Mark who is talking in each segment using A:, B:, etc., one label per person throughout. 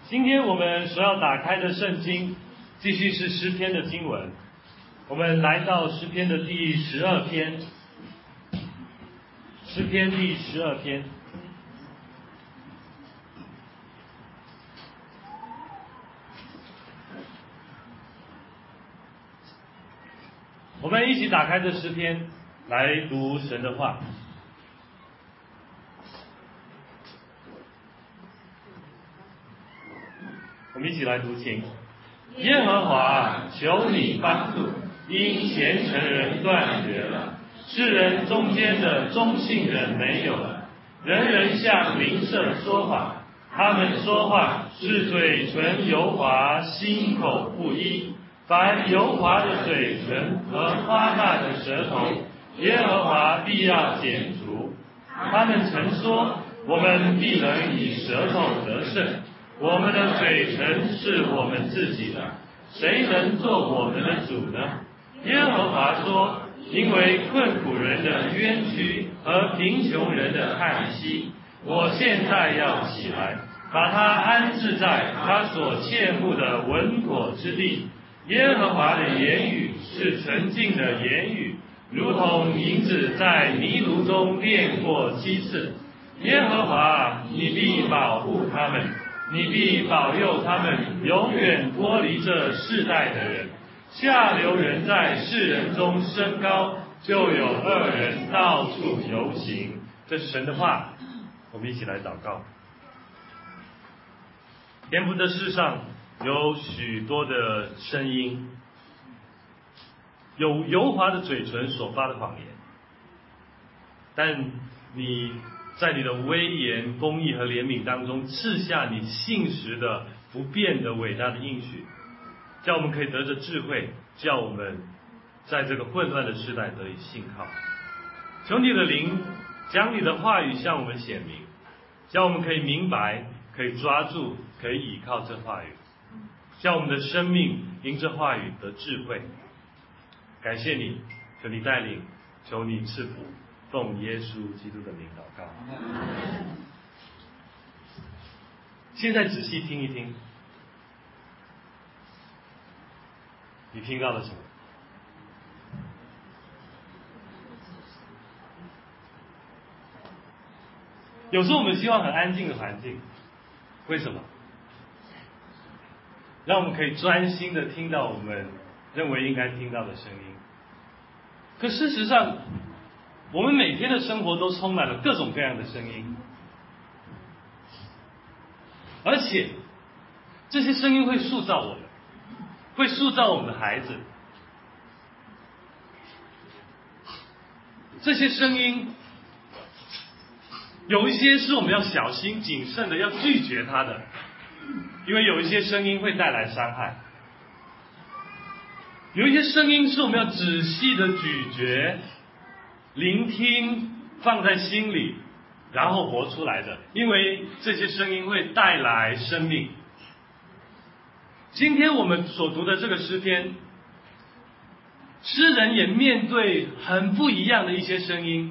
A: 今天我们所要打开的圣经，继续是诗篇的经文。我们来到诗篇的第12篇，诗篇第12篇。我们一起打开这诗篇，来读神的话。我们一起来读经。耶和华，求你帮助，因虔诚人断绝了，世人中间的忠信人没有了，人人向邻舍说谎，他们说话是嘴唇油滑，心口不一。凡油滑的嘴唇和夸大的舌头，耶和华必要剪除。他们曾说，我们必能以舌头得胜，我们的嘴唇是我们自己的，谁能做我们的主呢？耶和华说，因为困苦人的冤屈和贫穷人的叹息，我现在要起来，把他安置在他所切慕的稳妥之地。耶和华的言语是纯净的言语，如同银子在泥炉中炼过7次。耶和华，你必保护他们，你必保佑他们永远脱离这世代的人。下流人在世人中升高，就有恶人到处游行。这是神的话，我们一起来祷告。天父，的世上有许多的声音，有油滑的嘴唇所发的谎言，但你在你的威严、公义和怜悯当中赐下你信实的、不变的伟大的应许，叫我们可以得着智慧，叫我们在这个混乱的时代得以信靠。求你的灵将你的话语向我们显明，叫我们可以明白，可以抓住，可以倚靠这话语，叫我们的生命因这话语得智慧。感谢你，求你带领，求你赐福，奉耶稣基督的名祷告。现在仔细听一听，你听到了什么？有时候我们希望很安静的环境，为什么？让我们可以专心的听到我们认为应该听到的声音。可事实上，我们每天的生活都充满了各种各样的声音，而且这些声音会塑造我们，会塑造我们的孩子。这些声音有一些是我们要小心谨慎的要拒绝它的，因为有一些声音会带来伤害。有一些声音是我们要仔细的咀嚼、聆听，放在心里，然后活出来的，因为这些声音会带来生命。今天我们所读的这个诗篇，诗人也面对很不一样的一些声音。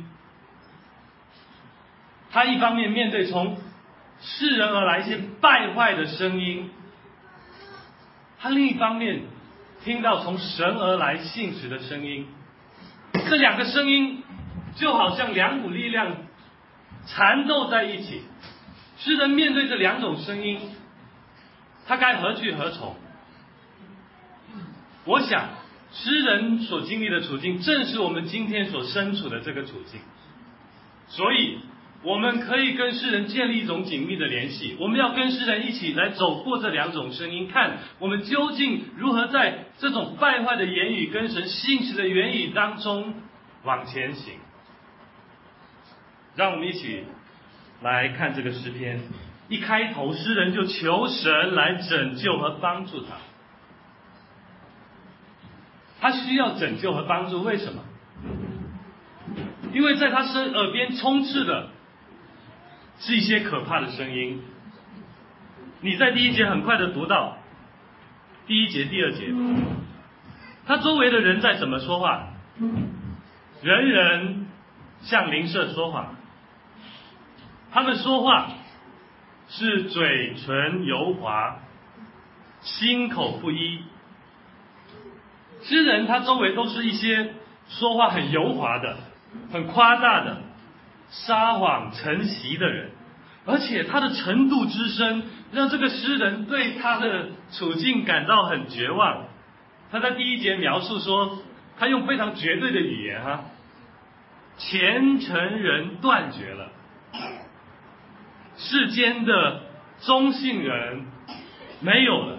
A: 他一方面面对从世人而来一些败坏的声音，他另一方面听到从神而来信实的声音。这两个声音就好像两股力量缠斗在一起。诗人面对这两种声音，他该何去何从？我想诗人所经历的处境正是我们今天所身处的这个处境，所以我们可以跟诗人建立一种紧密的联系，我们要跟诗人一起来走过这两种声音，看我们究竟如何在这种败坏的言语跟神信实的言语当中往前行。让我们一起来看这个诗篇。一开头，诗人就求神来拯救和帮助他。他需要拯救和帮助，为什么？因为在他耳边充斥的是一些可怕的声音。你在第1节很快的读到第1节、第2节，他周围的人在怎么说话？人人向邻舍说谎，他们说话是嘴唇油滑，心口不一。诗人他周围都是一些说话很油滑的、很夸大的、撒谎成习的人，而且他的程度之深，让这个诗人对他的处境感到很绝望。他在第一节描述说，他用非常绝对的语言虔诚人断绝了，世间的忠信人没有了。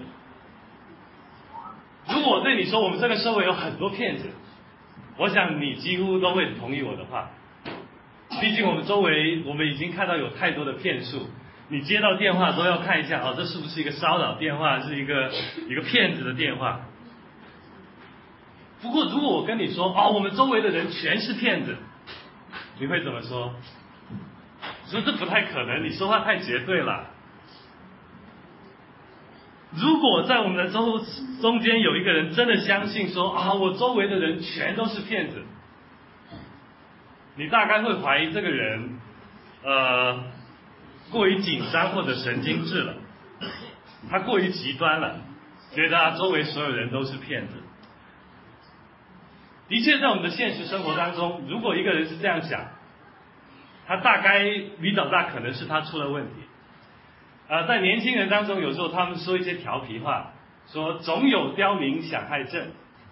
A: 如果我对你说我们这个社会有很多骗子，我想你几乎都会同意我的话。毕竟我们周围我们已经看到有太多的骗术，你接到电话都要看一下这是不是一个骚扰电话，是一个骗子的电话。不过如果我跟你说我们周围的人全是骗子，你会怎么说？说这不太可能，你说话太绝对了。如果在我们的中间有一个人真的相信说我周围的人全都是骗子，你大概会怀疑这个人过于紧张或者神经质了，他过于极端了，觉得周围所有人都是骗子。的确在我们的现实生活当中，如果一个人是这样想，他大概比较大可能是他出了问题。在年轻人当中，有时候他们说一些调皮话，说总有刁民想害朕。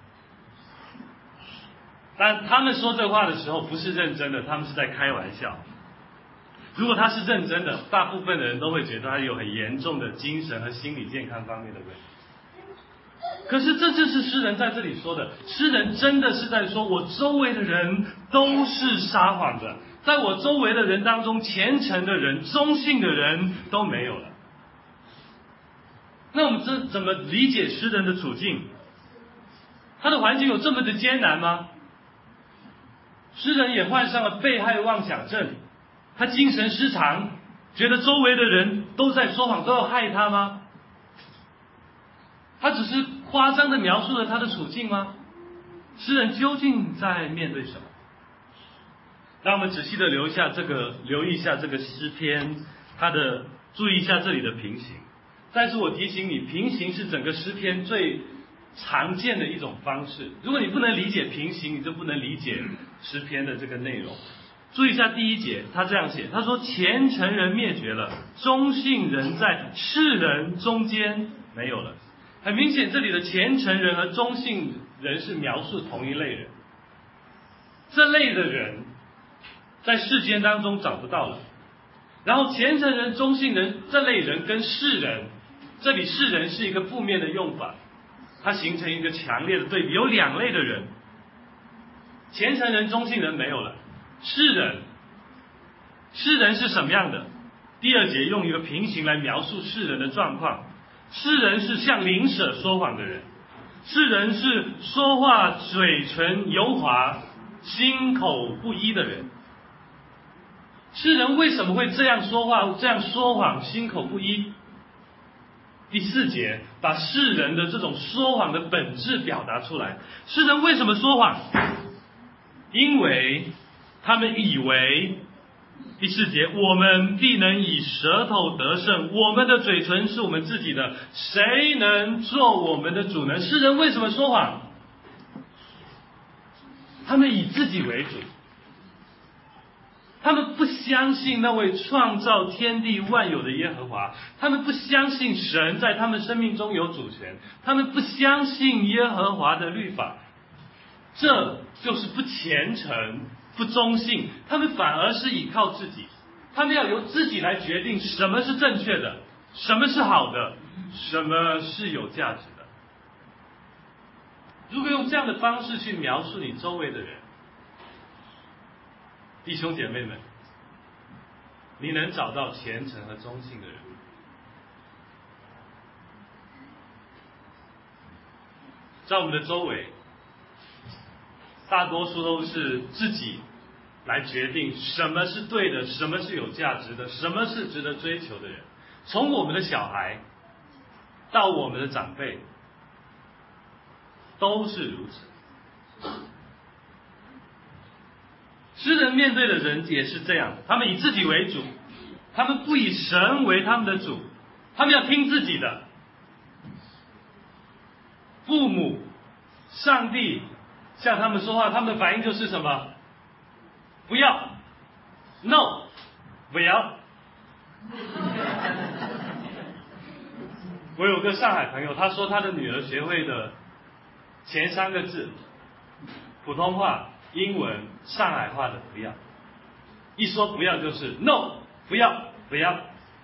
A: 但他们说这话的时候不是认真的，他们是在开玩笑。如果他是认真的，大部分的人都会觉得他有很严重的精神和心理健康方面的问题。可是这就是诗人在这里说的，诗人真的是在说，我周围的人都是撒谎的，在我周围的人当中，虔诚的人、忠信的人都没有了。那我们怎么理解诗人的处境？他的环境有这么的艰难吗？诗人也患上了被害妄想症，他精神失常，觉得周围的人都在说谎，都要害他吗？他只是夸张的描述了他的处境吗？诗人究竟在面对什么？让我们仔细的留意一下这个诗篇，注意一下这里的平行。但是我提醒你，平行是整个诗篇最常见的一种方式。如果你不能理解平行，你就不能理解诗篇的这个内容。注意一下第一节，他这样写，他说虔诚人灭绝了，忠信人在世人中间没有了。很明显，这里的虔诚人和忠信人是描述同一类人，这类的人在世间当中找不到了。然后虔诚人、忠信人这类人跟世人，这里世人是一个负面的用法，它形成一个强烈的对比，有两类的人，虔诚人、忠信人没有了，世人是什么样的？第二节用一个平行来描述世人的状况。世人是像邻舍说谎的人，世人是说话嘴唇油滑、心口不一的人。世人为什么会这样说话、这样说谎、心口不一？第四节把世人的这种说谎的本质表达出来。世人为什么说谎？因为他们以为，第四节，我们必能以舌头得胜，我们的嘴唇是我们自己的，谁能做我们的主呢？世人为什么说谎？他们以自己为主，他们不相信那位创造天地万有的耶和华，他们不相信神在他们生命中有主权，他们不相信耶和华的律法，这就是不虔诚、不忠信，他们反而是依靠自己，他们要由自己来决定什么是正确的，什么是好的，什么是有价值的。如果用这样的方式去描述你周围的人，弟兄姐妹们，你能找到虔诚和忠信的人？在我们的周围，大多数都是自己来决定什么是对的，什么是有价值的，什么是值得追求的人。从我们的小孩到我们的长辈，都是如此。诗人面对的人也是这样，他们以自己为主， 他们不以神为他们的主，他们要听自己的。父母、上帝向他们说话，他们的反应就是什么？不要 ，no， 不要。我有个上海朋友，他说他的女儿学会的前3个字，普通话、英文、上海话的不要，一说不要就是 no， 不要，不要。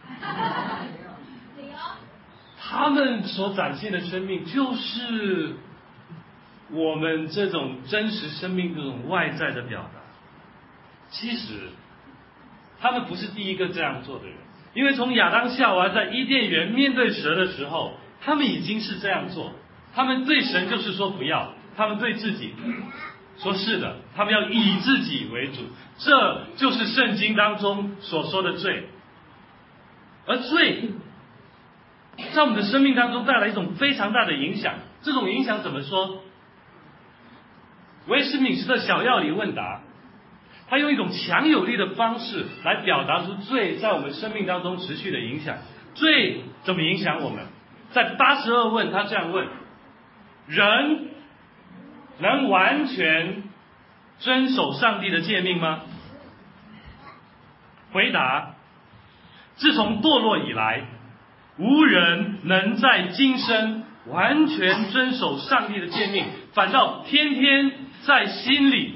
A: 他们所展现的生命，就是我们这种真实生命这种外在的表达。其实，他们不是第一个这样做的人，因为从亚当夏娃在伊甸园面对蛇的时候，他们已经是这样做。他们对神就是说不要，他们对自己说是的，他们要以自己为主，这就是圣经当中所说的罪。而罪在我们的生命当中带来一种非常大的影响，这种影响怎么说？威斯敏斯特小要理问答，他用一种强有力的方式来表达出罪在我们生命当中持续的影响。罪怎么影响我们？在82问他这样问：人能完全遵守上帝的诫命吗？回答：自从堕落以来，无人能在今生完全遵守上帝的诫命，反倒天天在心里。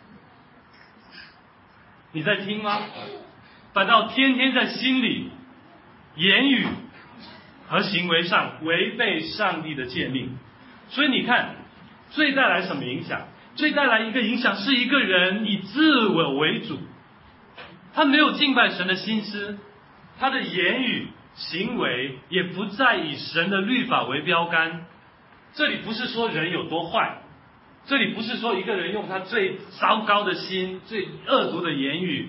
A: 你在听吗？反倒天天在心里，言语和行为上违背上帝的诫命。所以你看，罪带来什么影响？罪带来一个影响是一个人以自我为主，他没有敬拜神的心思，他的言语行为也不再以神的律法为标杆。这里不是说人有多坏，这里不是说一个人用他最糟糕的心、最恶毒的言语、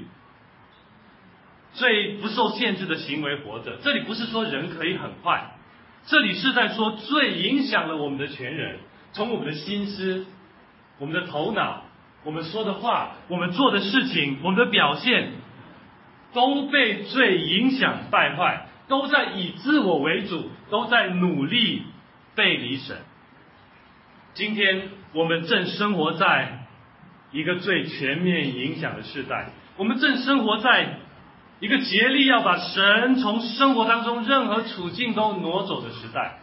A: 最不受限制的行为活着。这里不是说人可以很坏，这里是在说罪影响了我们的全人，从我们的心思、我们的头脑、我们说的话、我们做的事情、我们的表现，都被罪影响败坏，都在以自我为主，都在努力背离神。今天我们正生活在一个最全面影响的时代，我们正生活在一个竭力要把神从生活当中任何处境都挪走的时代。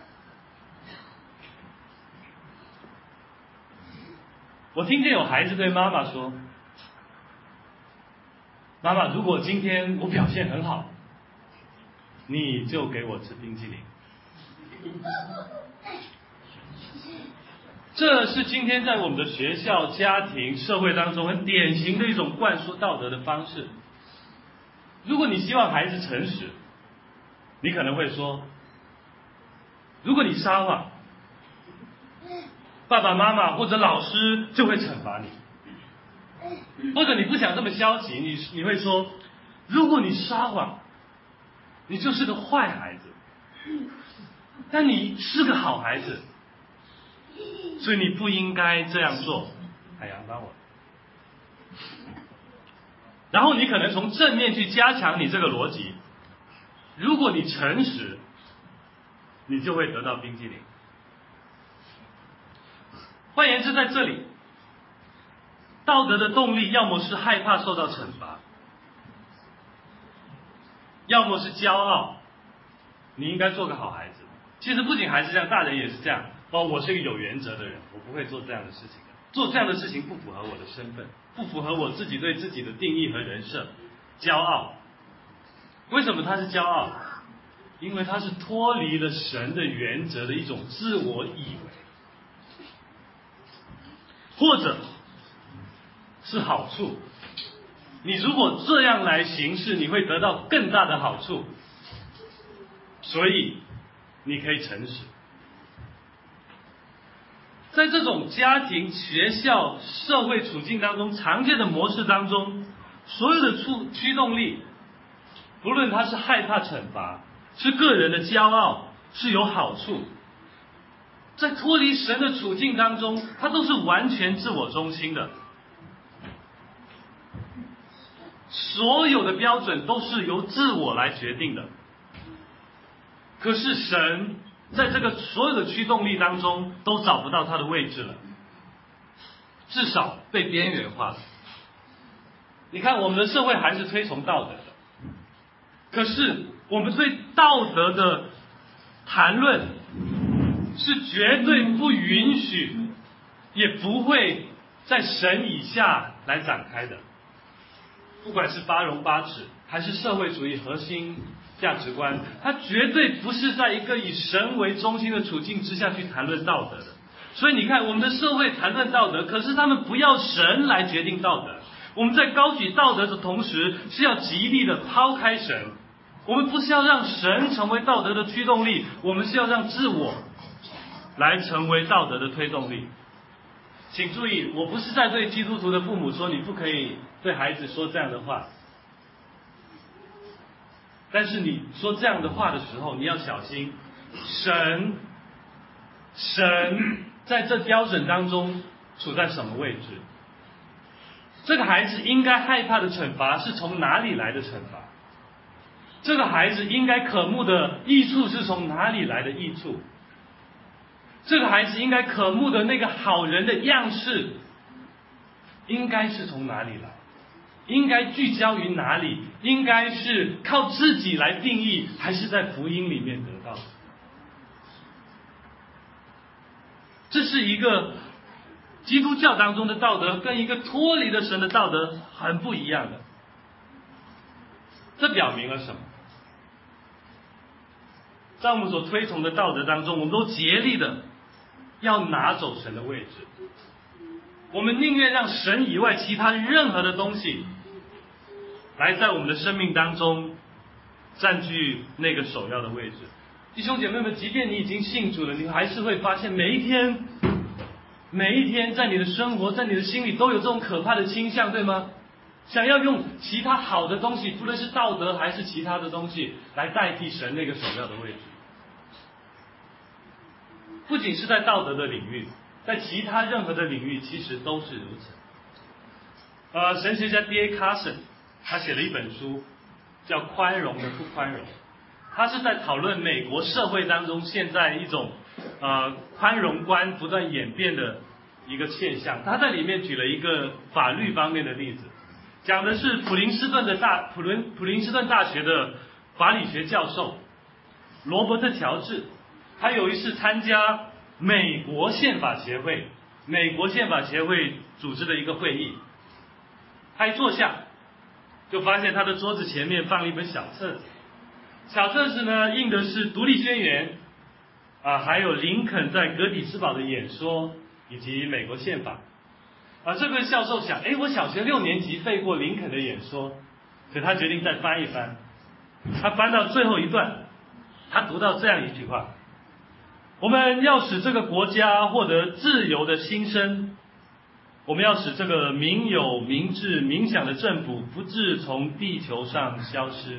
A: 我听见有孩子对妈妈说：妈妈，如果今天我表现很好，你就给我吃冰淇淋。这是今天在我们的学校、家庭、社会当中很典型的一种灌输道德的方式。如果你希望孩子诚实，你可能会说：如果你撒谎，爸爸妈妈或者老师就会惩罚你。或者你不想这么消极，你会说：如果你撒谎，你就是个坏孩子，但你是个好孩子，所以你不应该这样做。哎呀，帮我。然后你可能从正面去加强你这个逻辑。如果你诚实，你就会得到冰淇淋。换言之，在这里，道德的动力要么是害怕受到惩罚，要么是骄傲，你应该做个好孩子。其实不仅孩子这样，大人也是这样。我是一个有原则的人，我不会做这样的事情的。做这样的事情不符合我的身份，不符合我自己对自己的定义和人设。骄傲，为什么他是骄傲？因为他是脱离了神的原则的一种自我以为，或者是好处。你如果这样来行事，你会得到更大的好处，所以你可以诚实。在这种家庭、学校、社会处境当中常见的模式当中，所有的驱动力，不论它是害怕惩罚，是个人的骄傲，是有好处，在脱离神的处境当中，它都是完全自我中心的。 所有的标准都是由自我来决定的。可是神在这个所有的驱动力当中都找不到他的位置了，至少被边缘化了。你看，我们的社会还是推崇道德的，可是我们对道德的谈论是绝对不允许，也不会在神以下来展开的。不管是八荣八耻，还是社会主义核心价值观，它绝对不是在一个以神为中心的处境之下去谈论道德的。所以你看，我们的社会谈论道德，可是他们不要神来决定道德。我们在高举道德的同时，是要极力的抛开神。我们不是要让神成为道德的驱动力，我们是要让自我来成为道德的推动力。请注意，我不是在对基督徒的父母说你不可以对孩子说这样的话，但是你说这样的话的时候，你要小心，神在这标准当中处在什么位置？这个孩子应该害怕的惩罚是从哪里来的惩罚？这个孩子应该渴慕的益处是从哪里来的益处？这个孩子应该渴慕的那个好人的样式，应该是从哪里来？应该聚焦于哪里？应该是靠自己来定义，还是在福音里面得到的？这是一个基督教当中的道德，跟一个脱离了神的道德很不一样的。这表明了什么？在我们所推崇的道德当中，我们都竭力的要拿走神的位置，我们宁愿让神以外其他任何的东西来在我们的生命当中占据那个首要的位置。弟兄姐妹们，即便你已经信主了，你还是会发现每一天在你的生活，在你的心里都有这种可怕的倾向，对吗？想要用其他好的东西，不论是道德还是其他的东西，来代替神那个首要的位置。不仅是在道德的领域，在其他任何的领域其实都是如此。神学家 D.A. Carson 他写了一本书叫《宽容的不宽容》，他是在讨论美国社会当中现在一种宽容观不断演变的一个现象。他在里面举了一个法律方面的例子，讲的是普林斯顿大学的法理学教授罗伯特乔治，他有一次参加美国宪法协会组织的一个会议，他一坐下就发现他的桌子前面放了一本小册子，小册子呢印的是独立宣言还有林肯在格底斯堡的演说以及美国宪法。这个教授想，我小学6年级背过林肯的演说，所以他决定再翻一翻。他翻到最后一段，他读到这样一句话：我们要使这个国家获得自由的新生，我们要使这个民有、民治、民享的政府不致从地球上消失。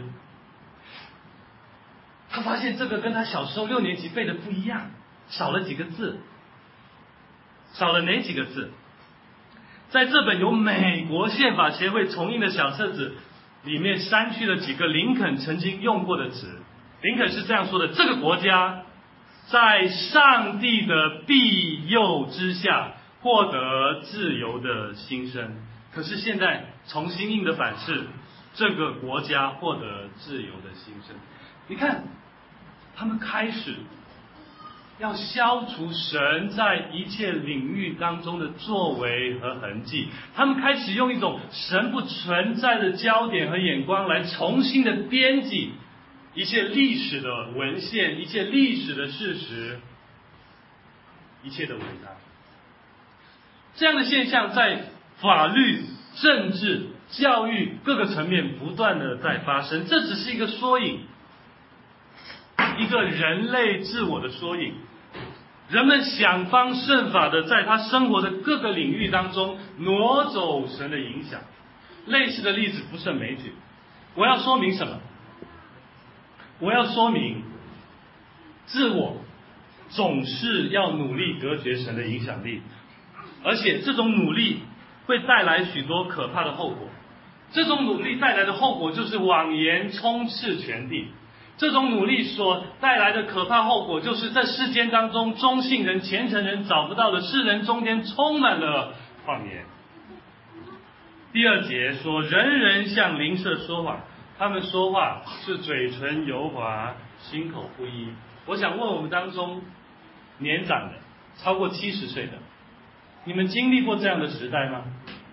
A: 他发现这个跟他小时候6年级背的不一样，少了几个字。少了哪几个字？在这本由美国宪法协会重印的小册子里面删去了几个林肯曾经用过的词。林肯是这样说的：这个国家在上帝的庇佑之下获得自由的新生。可是现在重新印的版是这个国家获得自由的新生。你看，他们开始要消除神在一切领域当中的作为和痕迹，他们开始用一种神不存在的焦点和眼光来重新的编辑一切历史的文献，一切历史的事实，一切的文章。这样的现象在法律、政治、教育各个层面不断的在发生，这只是一个缩影，一个人类自我的缩影。人们想方设法的在他生活的各个领域当中挪走神的影响。类似的例子不胜枚举。我要说明什么？我要说明自我总是要努力隔绝神的影响力，而且这种努力会带来许多可怕的后果。 这种努力带来的后果就是谎言充斥全地。这种努力所带来的可怕后果，就是在世间当中，忠信人、虔诚人找不到的，世人中间充满了谎言。第2节说，人人向邻舍说谎，他们说话是嘴唇油滑，心口不一。我想问我们当中年长的，超过70岁的，你们经历过这样的时代吗？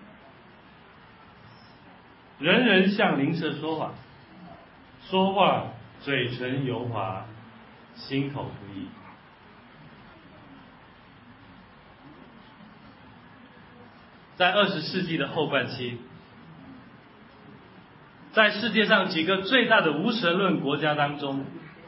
A: 人人向邻舍说谎，说话嘴唇油滑，心口不一。在20世纪的后半期，在世界上几个最大的无神论国家当中，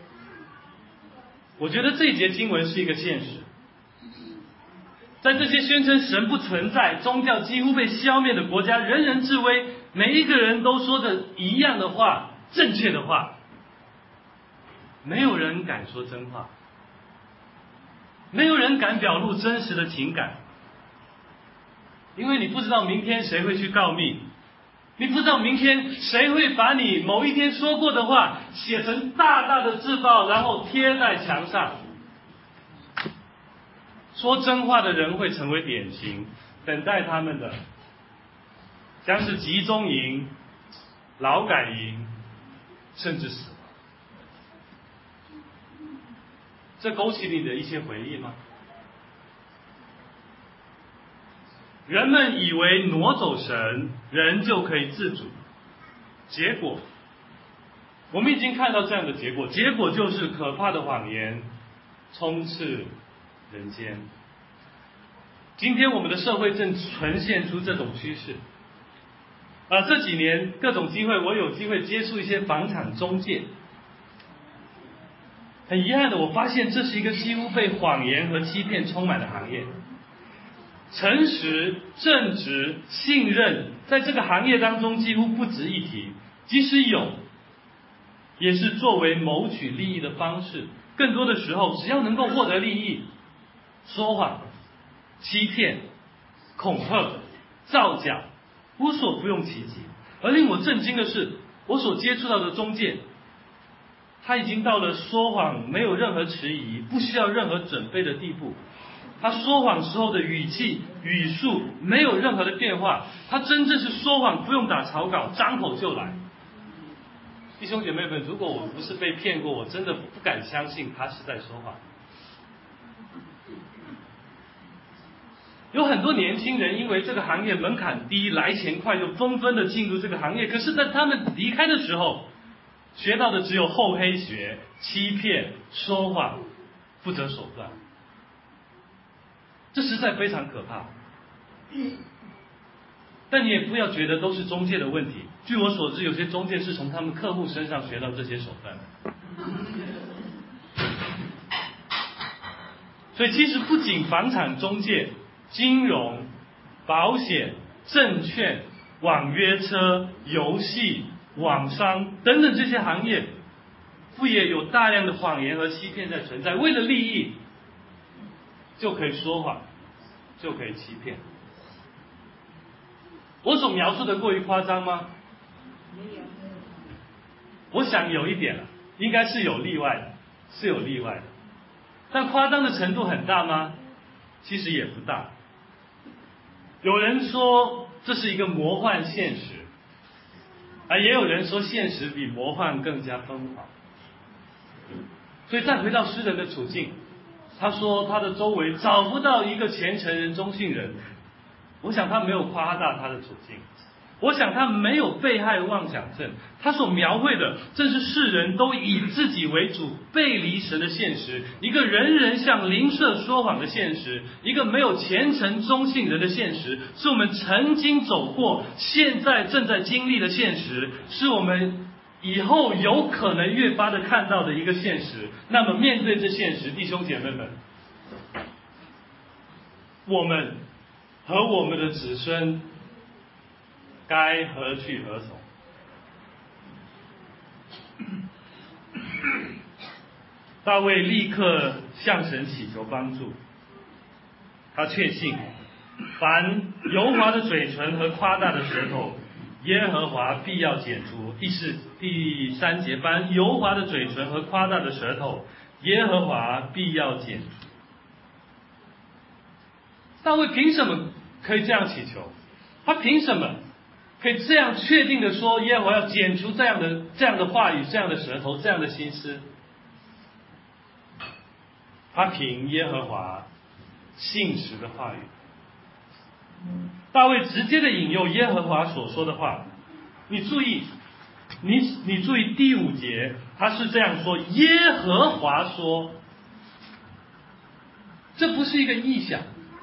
A: 我觉得这一节经文是一个现实。在这些宣称神不存在、宗教几乎被消灭的国家，人人自危，每一个人都说着一样的话，正确的话，没有人敢说真话，没有人敢表露真实的情感，因为你不知道明天谁会去告密，你不知道明天谁会把你某一天说过的话写成大大的字报，然后贴在墙上。说真话的人会成为典型，等待他们的将是集中营、劳改营，甚至死亡。这勾起你的一些回忆吗？人们以为挪走神，人就可以自主，结果我们已经看到这样的结果，结果就是可怕的谎言充斥人间。今天我们的社会正呈现出这种趋势。这几年各种机会，我有机会接触一些房产中介。很遗憾的，我发现这是一个几乎被谎言和欺骗充满的行业。诚实、正直、信任，在这个行业当中几乎不值一提。即使有，也是作为谋取利益的方式。更多的时候，只要能够获得利益，说谎、欺骗、恐吓、造假，无所不用其极。而令我震惊的是，我所接触到的中介，他已经到了说谎没有任何迟疑、不需要任何准备的地步。他说谎时候的语气、语速没有任何的变化，他真正是说谎不用打草稿，张口就来。弟兄姐妹们，如果我不是被骗过，我真的不敢相信他是在说谎。有很多年轻人因为这个行业门槛低、来钱快，就纷纷的进入这个行业。可是，在他们离开的时候，学到的只有厚黑学、欺骗、说谎、不择手段。这实在非常可怕。但你也不要觉得都是中介的问题。据我所知，有些中介是从他们客户身上学到这些手段的。所以其实不仅房产中介、金融、保险、证券、网约车、游戏、网商等等这些行业，不也有大量的谎言和欺骗在存在？为了利益，就可以说谎，就可以欺骗。我所描述的过于夸张吗？我想有一点了，应该是有例外的，是有例外的。但夸张的程度很大吗？其实也不大。有人说这是一个魔幻现实，也有人说现实比魔幻更加疯狂。所以再回到诗人的处境，他说他的周围找不到一个虔诚人、忠信人。我想他没有夸大他的处境，我想他没有被害妄想症。他所描绘的正是世人都以自己为主、背离神的现实，一个人人向邻舍说谎的现实，一个没有虔诚忠信人的现实，是我们曾经走过、现在正在经历的现实，是我们以后有可能越发的看到的一个现实。那么面对这现实，弟兄姐妹们，我们和我们的子孙该何去何从？大卫立刻向神祈求帮助，他确信，凡油滑的嘴唇和夸大的舌头， 耶和华必要剪除。第3节，凡油滑的嘴唇和夸大的舌头，耶和华必要剪除。大卫凭什么可以这样祈求？他凭什么可以这样确定的说耶和华要剪除这样的话语、这样的舌头、这样的心思？他凭耶和华信实的话语。大卫直接的引用耶和华所说的话。你注意，你注意第5节，他是这样说：耶和华说。这不是一个臆想，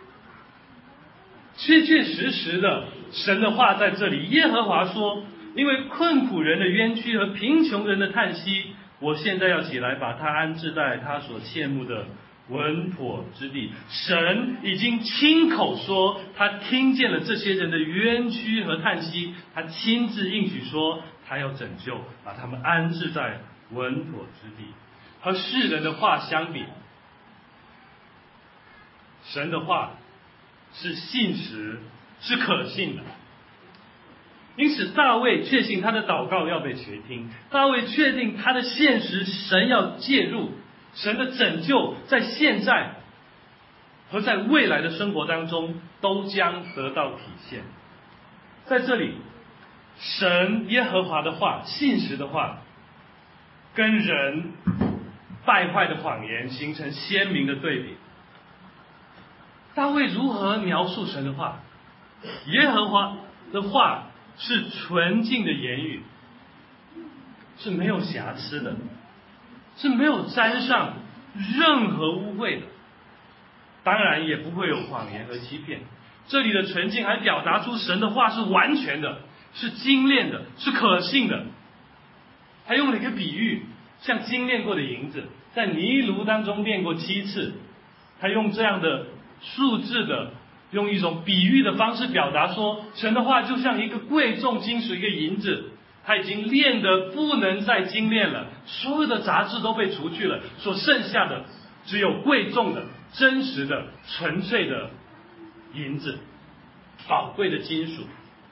A: 确确实实的神的话在这里。耶和华说，因为困苦人的冤屈和贫穷人的叹息，我现在要起来把他安置在他所羡慕的稳妥之地。神已经亲口说，他听见了这些人的冤屈和叹息，他亲自应许说，他要拯救，把他们安置在稳妥之地。和世人的话相比，神的话是信实，是可信的。因此大卫确信他的祷告要被垂听，大卫确定他的现实，神要介入，神的拯救在现在和在未来的生活当中都将得到体现。在这里，神耶和华的话，信实的话，跟人败坏的谎言形成鲜明的对比。大卫如何描述神的话？耶和华的话是纯净的言语，是没有瑕疵的，是没有沾上任何污秽的，当然也不会有谎言和欺骗。这里的纯净还表达出神的话是完全的，是精炼的，是可信的。还用了一个比喻，像精炼过的银子，在泥炉当中炼过7次。他用这样的数字的，用一种比喻的方式表达说，神的话就像一个贵重金属，一个银子，它已经炼得不能再精炼了，所有的杂质都被除去了，所剩下的只有贵重的、真实的、纯粹的银子，宝贵的金属。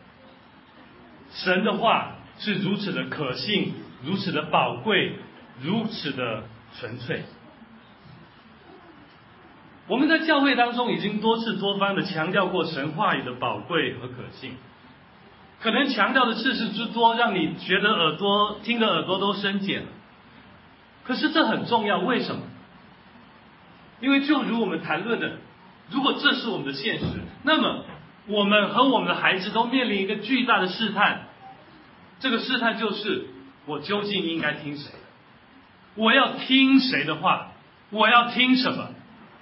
A: 神的话是如此的可信，如此的宝贵，如此的纯粹。我们在教会当中已经多次多方的强调过神话语的宝贵和可信，可能强调的次数之多，让你觉得听的耳朵都生茧了。可是这很重要，为什么？因为就如我们谈论的，如果这是我们的现实，那么我们和我们的孩子都面临一个巨大的试探。这个试探就是，我究竟应该听谁的？我要听谁的话？我要听什么？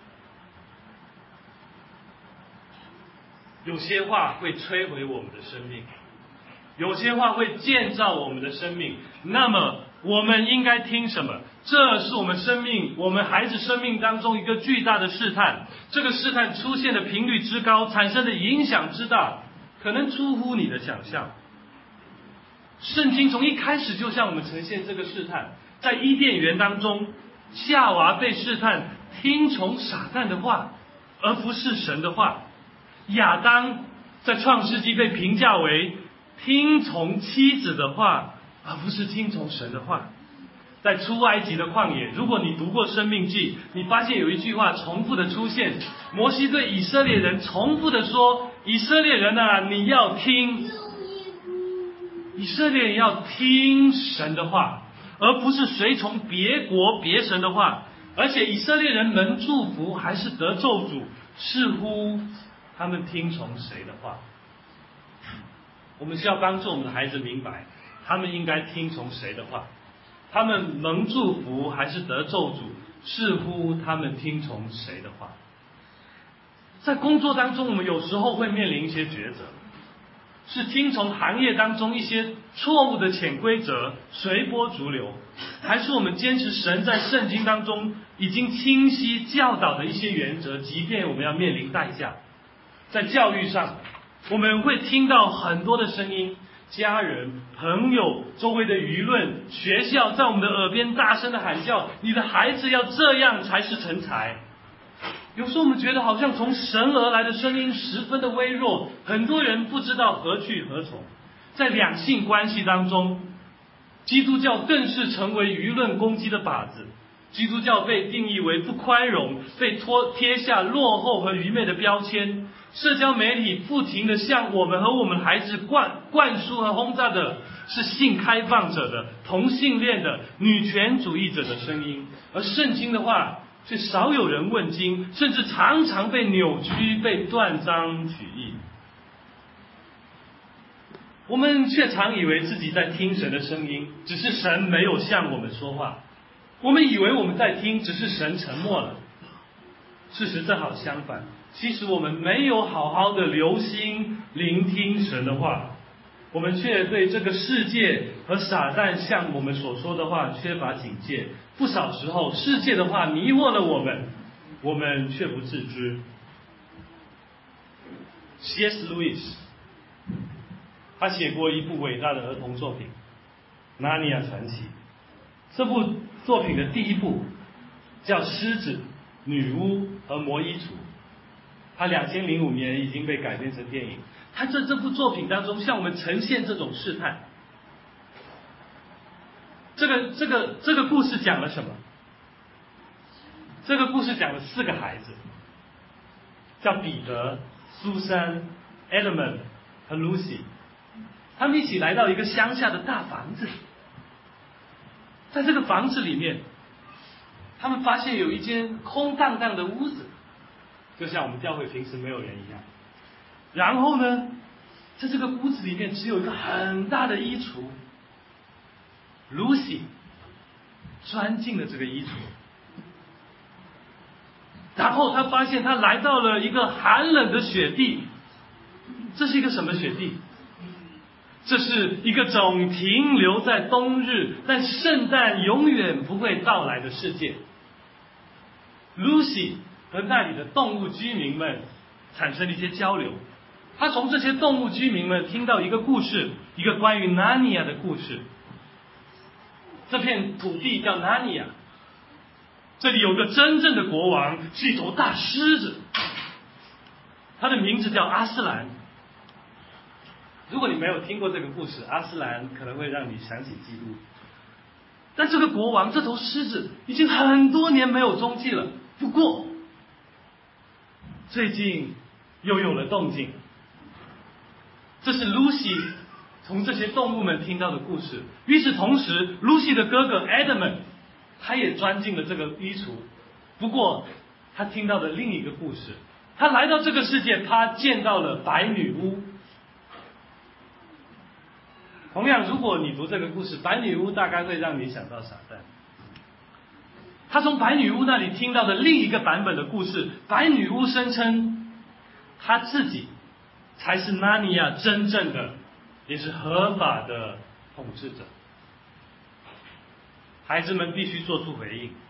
A: 有些话会摧毁我们的生命，有些话会建造我们的生命。那么我们应该听什么？这是我们孩子生命当中一个巨大的试探。这个试探出现的频率之高，产生的影响之大，可能出乎你的想象。圣经从一开始就向我们呈现这个试探。在伊甸园当中，夏娃被试探听从撒旦的话，而不是神的话。亚当在创世纪被评价为听从妻子的话，而不是听从神的话。在出埃及的旷野，如果你读过生命记，你发现有一句话重复的出现，摩西对以色列人重复的说，以色列人啊，你要听，以色列人要听神的话，而不是随从别国别神的话。而且以色列人能祝福还是得咒诅，似乎他们听从谁的话？我们需要帮助我们的孩子明白，他们应该听从谁的话？他们能祝福还是得咒诅？似乎他们听从谁的话？在工作当中，我们有时候会面临一些抉择，是听从行业当中一些错误的潜规则，随波逐流，还是我们坚持神在圣经当中已经清晰教导的一些原则，即便我们要面临代价？在教育上，我们会听到很多的声音，家人、朋友、周围的舆论、学校在我们的耳边大声的喊叫，你的孩子要这样才是成才。有时候我们觉得好像从神而来的声音十分的微弱，很多人不知道何去何从。
B: 在两性关系当中，基督教更是成为舆论攻击的靶子。基督教被定义为不宽容，被贴下落后和愚昧的标签。社交媒体不停地向我们和我们孩子灌输和轰炸的是性开放者的、同性恋的、女权主义者的声音，而圣经的话却少有人问津，甚至常常被扭曲、被断章取义。我们却常以为自己在听神的声音，只是神没有向我们说话。我们以为我们在听，只是神沉默了。事实正好相反，其实我们没有好好的留心聆听神的话，我们却对这个世界和撒旦向我们所说的话缺乏警戒。不少时候，世界的话迷惑了我们，我们却不自知。C.S. Lewis 他写过一部伟大的儿童作品《纳尼亚传奇》。这部作品的第一部叫《狮子、女巫和魔衣橱》，它2005年已经被改编成电影。它在这部作品当中向我们呈现这种事态。这个故事讲了什么？这个故事讲了4个孩子，叫彼得、苏珊、Edmund 和 Lucy。他们一起来到一个乡下的大房子。在这个房子里面，他们发现有一间空荡荡的屋子，就像我们教会平时没有人一样。然后呢，在这个屋子里面只有一个很大的衣橱。Lucy 钻进了这个衣橱，然后他发现他来到了一个寒冷的雪地。这是一个什么雪地？这是一个总停留在冬日，但圣诞永远不会到来的世界。Lucy 和那里的动物居民们产生了一些交流，他从这些动物居民们听到一个故事，一个关于纳尼亚的故事。这片土地叫纳尼亚，这里有个真正的国王，是一头大狮子，他的名字叫阿斯兰。如果你没有听过这个故事，阿斯兰可能会让你想起基督。但这个国王，这头狮子已经很多年没有踪迹了。不过，最近又有了动静。这是 Lucy 从这些动物们听到的故事。与此同时 ，Lucy 的哥哥 Edmund 他也钻进了这个衣橱。不过，他听到了另一个故事。他来到这个世界，他见到了白女巫。同样，如果你读这个故事，白女巫大概会让你想到撒旦。他从白女巫那里听到的另一个版本的故事，白女巫声称她自己才是纳尼亚真正的也是合法的统治者。孩子们必须做出回应，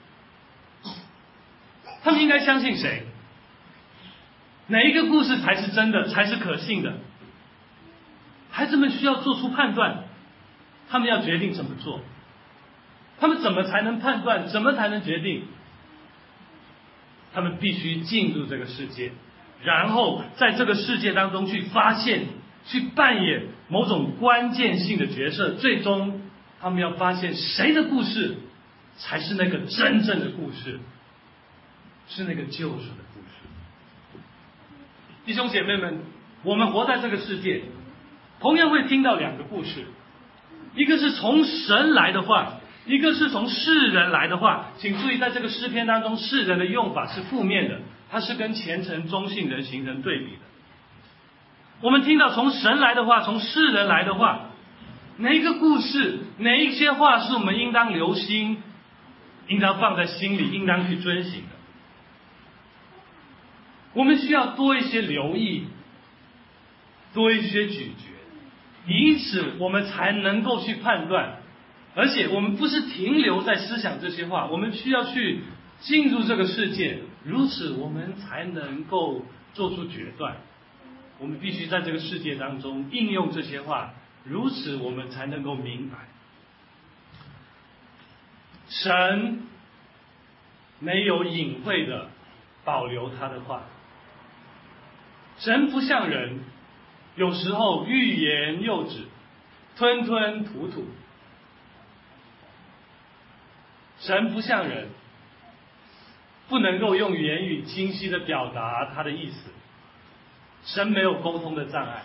B: 他们应该相信谁？哪一个故事才是真的，才是可信的？孩子们需要做出判断，他们要决定怎么做。他们怎么才能判断？怎么才能决定？他们必须进入这个世界，然后在这个世界当中去发现、去扮演某种关键性的角色。最终，他们要发现谁的故事才是那个真正的故事，是那个救赎的故事。弟兄姐妹们，我们活在这个世界，同样会听到2个故事，一个是从神来的话，一个是从世人来的话。请注意，在这个诗篇当中，世人的用法是负面的，它是跟虔诚忠信人形成对比的。我们听到从神来的话，从世人来的话，哪一个故事，哪一些话是我们应当留心，应当放在心里，应当去遵行的？我们需要多一些留意，多一些咀嚼，以此我们才能够去判断。而且我们不是停留在思想这些话，我们需要去进入这个世界，如此我们才能够做出决断。我们必须在这个世界当中应用这些话，如此我们才能够明白，神没有隐晦的保留他的话。神不像人，有时候欲言又止， 吞吞吐吐。神不像人，不能够用言语清晰的表达他的意思。神没有沟通的障碍。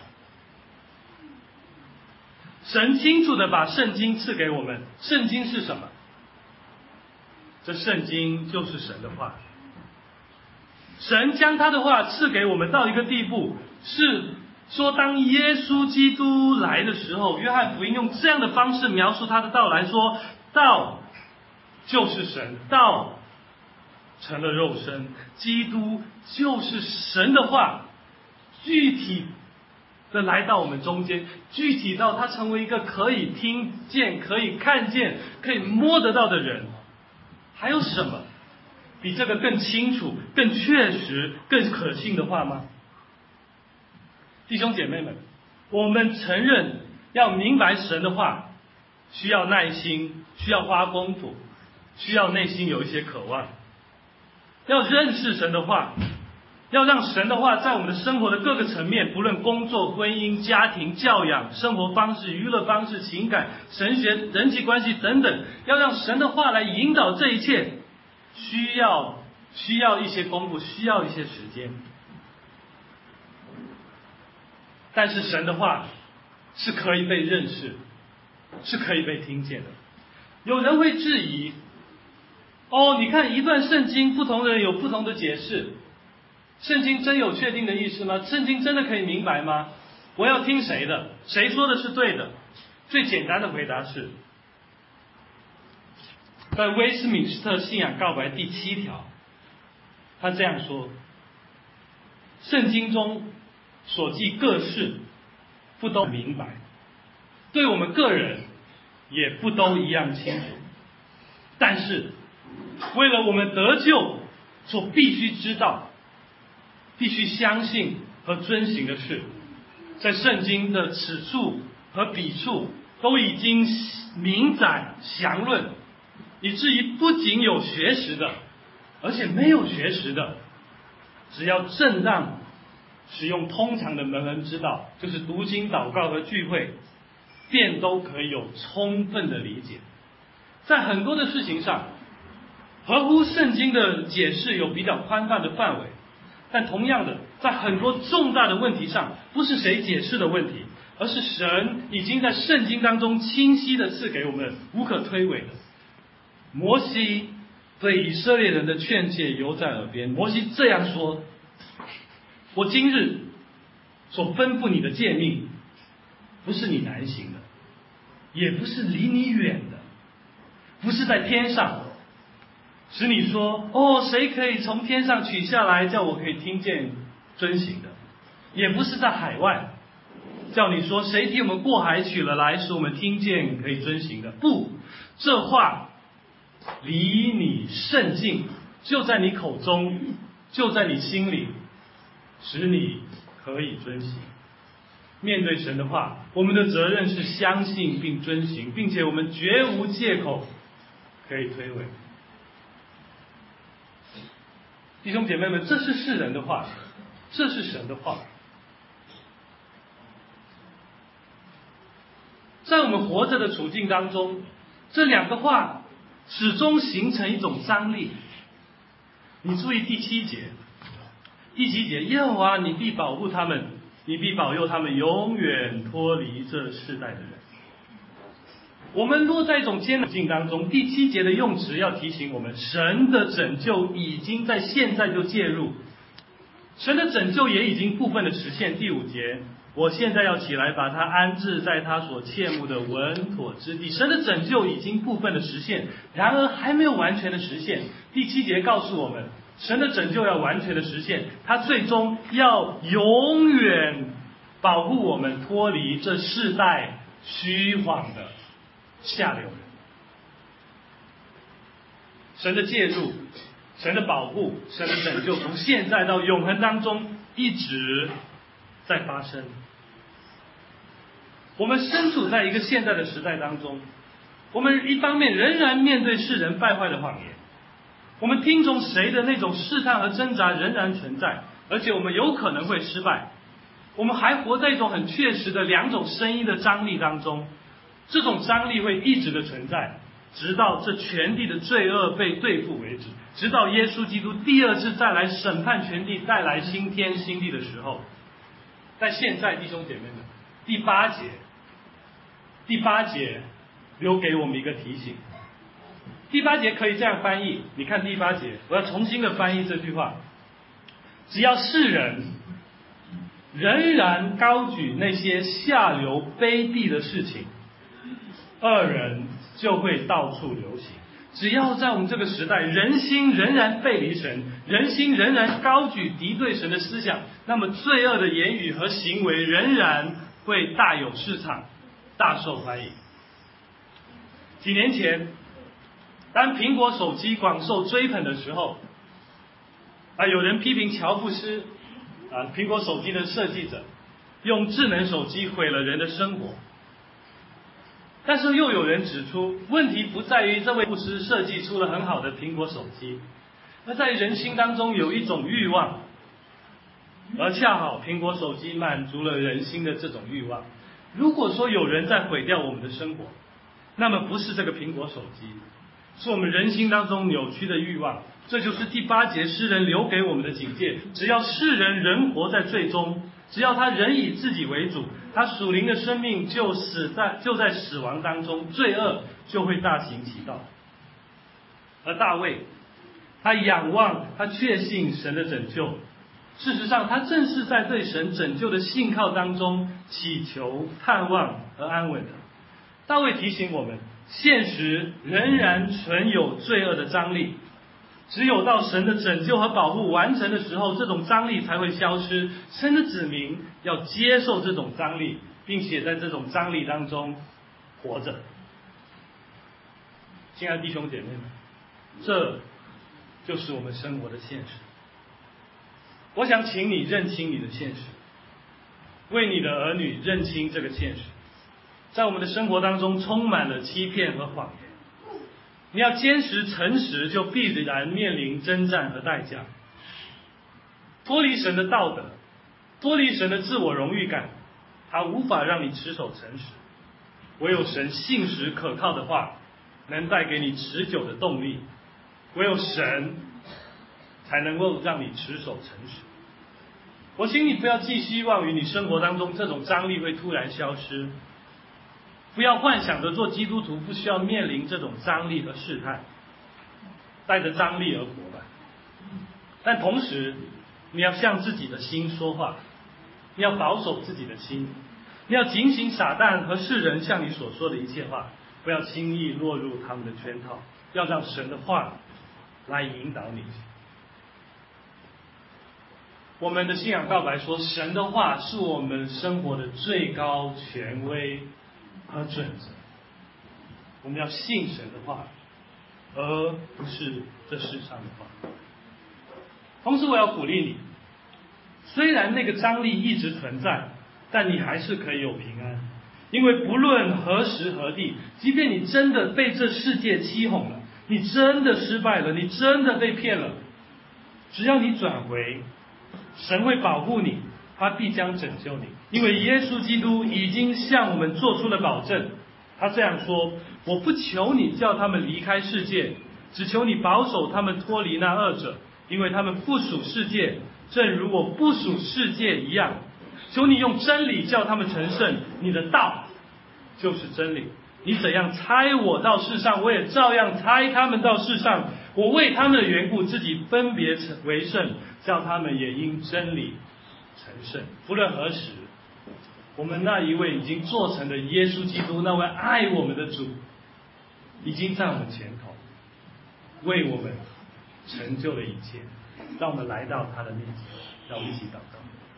B: 神清楚的把圣经赐给我们。圣经是什么？这圣经就是神的话。神将他的话赐给我们到一个地步，是说当耶稣基督来的时候，约翰福音用这样的方式描述他的到来，说道就是神，道成了肉身，基督就是神的话，具体的来到我们中间，具体到他成为一个可以听见、可以看见、可以摸得到的人。还有什么比这个更清楚、更确实、更可信的话吗？弟兄姐妹们，我们承认要明白神的话，需要耐心，需要花功夫，需要内心有一些渴望。要认识神的话，要让神的话在我们的生活的各个层面，不论工作、婚姻、家庭、教养、生活方式、娱乐方式、情感、神学、人际关系等等，要让神的话来引导这一切，需要一些功夫，需要一些时间。但是神的话是可以被认识，是可以被听见的。有人会质疑，你看一段圣经，不同的人有不同的解释，圣经真有确定的意思吗？圣经真的可以明白吗？我要听谁的？谁说的是对的？最简单的回答是，在威斯敏斯特信仰告白第7条，他这样说：圣经中所记各事，不都明白，对我们个人也不都一样清楚。但是为了我们得救所必须知道、必须相信和遵行的事，在圣经的尺处和笔处都已经明载详论，以至于不仅有学识的，而且没有学识的，只要正当使用通常的门人之道，就是读经、祷告和聚会，便都可以有充分的理解。在很多的事情上，合乎圣经的解释有比较宽泛的范围，但同样的，在很多重大的问题上，不是谁解释的问题，而是神已经在圣经当中清晰的赐给我们无可推诿的。摩西对以色列人的劝诫犹在耳边，摩西这样说：我今日所吩咐你的诫命，不是你难行的，也不是离你远的，不是在天上，使你说谁可以从天上取下来，叫我可以听见遵行的，也不是在海外，叫你说谁替我们过海取了来，使我们听见可以遵行的。不，这话离你甚近，就在你口中，就在你心里，使你可以遵行。面对神的话，我们的责任是相信并遵行，并且我们绝无借口可以推诿。弟兄姐妹们，这是世人的话，这是神的话。在我们活着的处境当中，这两个话始终形成一种张力。你注意第7节，耶和华你必保护他们，你必保佑他们永远脱离这世代的人。我们落在一种艰难境当中，第7节的用词要提醒我们，神的拯救已经在现在就介入，神的拯救也已经部分的实现。第5节，我现在要起来，把他安置在他所切慕的稳妥之地。神的拯救已经部分的实现，然而还没有完全的实现。第7节告诉我们，神的拯救要完全的实现，他最终要永远保护我们脱离这世代虚晃的下流人。神的介入，神的保护，神的拯救，从现在到永恒当中一直在发生。我们身处在一个现在的时代当中，我们一方面仍然面对世人败坏的谎言，我们听从谁的那种试探和挣扎仍然存在，而且我们有可能会失败。我们还活在一种很确实的两种声音的张力当中， 这种张力会一直的存在，直到这全地的罪恶被对付为止，直到耶稣基督第二次再来审判全地，带来新天新地的时候。但现在弟兄姐妹们，第八节留给我们一个提醒。第八节可以这样翻译，你看第八节，我要重新的翻译这句话：只要世人仍然高举那些下流卑鄙的事情，恶人就会到处流行。只要在我们这个时代，人心仍然背离神，人心仍然高举敌对神的思想，那么罪恶的言语和行为仍然会大有市场，大受欢迎。几年前，当苹果手机广受追捧的时候，有人批评乔布斯苹果手机的设计者用智能手机毁了人的生活。但是又有人指出，问题不在于这位牧师设计出了很好的苹果手机，而在人心当中有一种欲望，而恰好苹果手机满足了人心的这种欲望。如果说有人在毁掉我们的生活，那么不是这个苹果手机，是我们人心当中扭曲的欲望。这就是第八节诗人留给我们的警戒：只要世人仍活在罪中，只要他仍以自己为主，他属灵的生命就在死亡当中，罪恶就会大行其道。而大卫，他仰望，他确信神的拯救，事实上他正是在对神拯救的信靠当中祈求、盼望和安稳的。大卫提醒我们，现实仍然存有罪恶的张力，只有到神的拯救和保护完成的时候，这种张力才会消失。神的子民要接受这种张力，并且在这种张力当中活着。亲爱的弟兄姐妹们，这就是我们生活的现实。我想请你认清你的现实，为你的儿女认清这个现实。在我们的生活当中充满了欺骗和谎言，你要坚持诚实，就必然面临征战和代价。脱离神的道德，脱离神的自我荣誉感，它无法让你持守诚实。唯有神信实可靠的话，能带给你持久的动力。唯有神才能够让你持守诚实。我请你不要寄希望于你生活当中这种张力会突然消失，不要幻想着做基督徒不需要面临这种张力和试探，带着张力而活吧。但同时，你要向自己的心说话，你要保守自己的心，你要警醒撒旦和世人向你所说的一切话，不要轻易落入他们的圈套，要让神的话来引导你。我们的信仰告白说，神的话是我们生活的最高权威和准则。我们要信神的话，而不是这世上的话。同时我要鼓励你，虽然那个张力一直存在，但你还是可以有平安。因为不论何时何地，即便你真的被这世界欺哄了，你真的失败了，你真的被骗了，只要你转回，神会保护你，他必将拯救你。因为耶稣基督已经向我们做出了保证，他这样说：我不求你叫他们离开世界，只求你保守他们脱离那恶者，因为他们不属世界，正如我不属世界一样。求你用真理叫他们成圣，你的道就是真理。你怎样差我到世上，我也照样差他们到世上。我为他们的缘故，自己分别为圣，叫他们也因真理成圣。不论何时，我们那一位已经做成的耶稣基督，那位爱我们的主，已经在我们前头，为我们成就了一切。让我们来到他的面前，让我们一起祷告。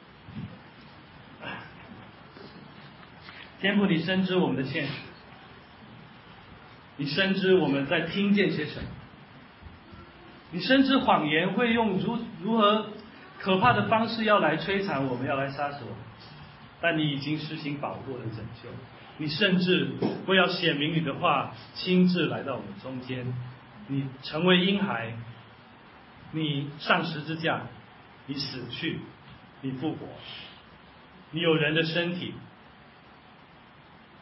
B: 天父，你深知我们的现实，你深知我们在听见些什么，你深知谎言会用如何可怕的方式要来摧残我们，要来杀死我们，但你已经施行保护和拯救。你甚至为要显明你的话，亲自来到我们中间，你成为婴孩，你上十字架，你死去，你复活，你有人的身体，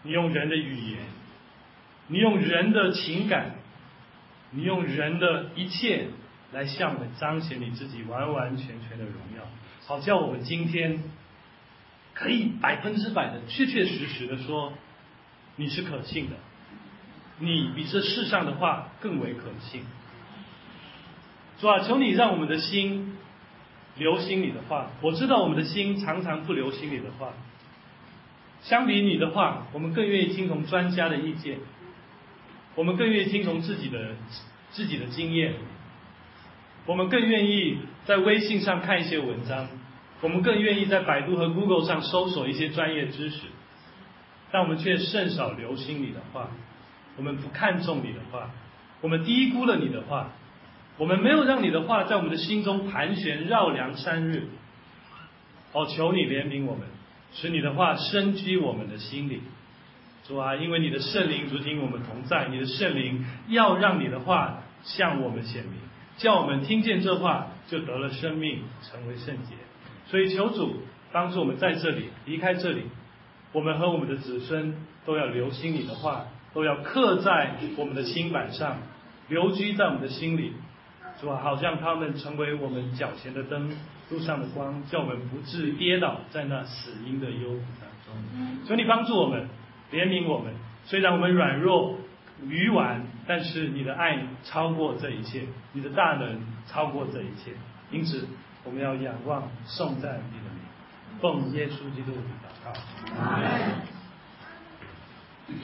B: 你用人的语言，你用人的情感，你用人的一切来向我们彰显你自己完完全全的荣耀，好叫我们今天可以100%的确确实实的说，你是可信的，你比这世上的话更为可信。主啊，求你让我们的心留心你的话。我知道我们的心常常不留心你的话，相比你的话，我们更愿意听从专家的意见，我们更愿意听从自己的经验，我们更愿意在微信上看一些文章，我们更愿意在百度和 Google 上搜索一些专业知识，但我们却甚少留心你的话，我们不看重你的话，我们低估了你的话，我们没有让你的话在我们的心中盘旋绕梁3日。求你怜悯我们，使你的话深居我们的心里。主啊，因为你的圣灵如今我们同在，你的圣灵要让你的话向我们显明，叫我们听见这话就得了生命，成为圣洁。所以求主帮助我们在这里，离开这里，我们和我们的子孙都要留心你的话，都要刻在我们的心板上，留居在我们的心里。主啊，好像他们成为我们脚前的灯，路上的光，叫我们不致跌倒在那死荫的幽谷当中。求你帮助我们，怜悯我们。虽然我们软弱愚顽，但是你的爱超过这一切，你的大能超过这一切。因此，我们要仰望颂赞你的名，奉耶稣基督的祷告。